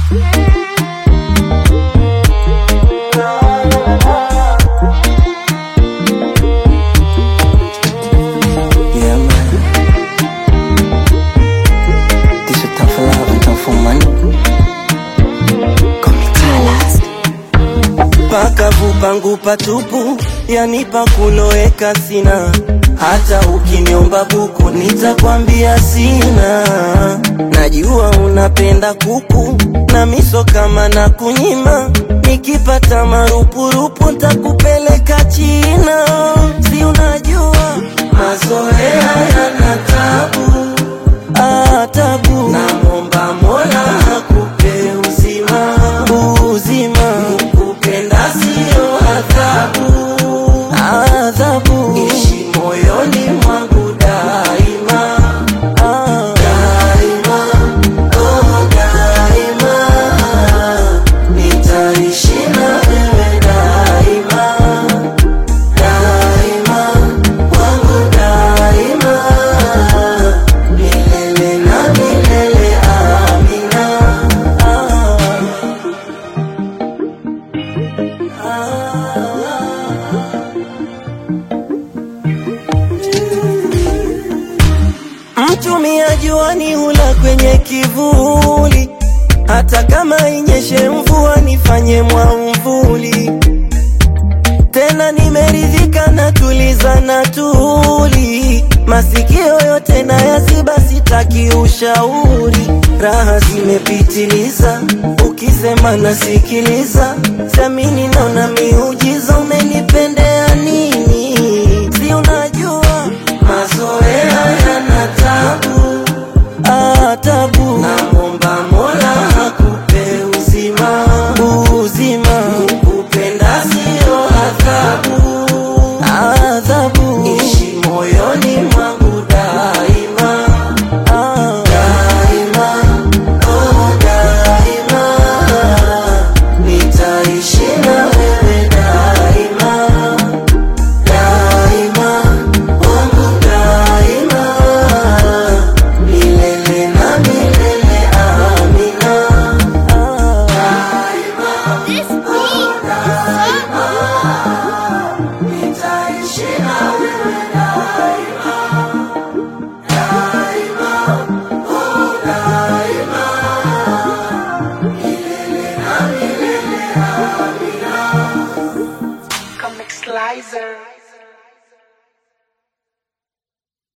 Pakavu pangu patupu, yanipa kuloeka sina. Hata ukiniomba buku nitakwambia sina. Najua unapenda kuku na miso kama na kunyima. Nikipata marupurupu nitakupeleka China. Si unajua mazoea yana tabu, tabu. Naomba Mola akupe uzima, uzima. Kupenda sio adhabu, adhabu. Ishi moyoni mwangu daima, daima, oh daima. Nitaishi na wewe daima, daima, wangu daima. Milele na milele, amina. Mtumia juani hula kwenye kivuli, hata kama inyeshe mvua nifanye mwamvuli. Tena nimeridhika na tuliza na tuli, masikio yote na yaziba sitaki ushauri. Raha zimepitiliza, ukisema nasikiliza. Siamini naona miujiza.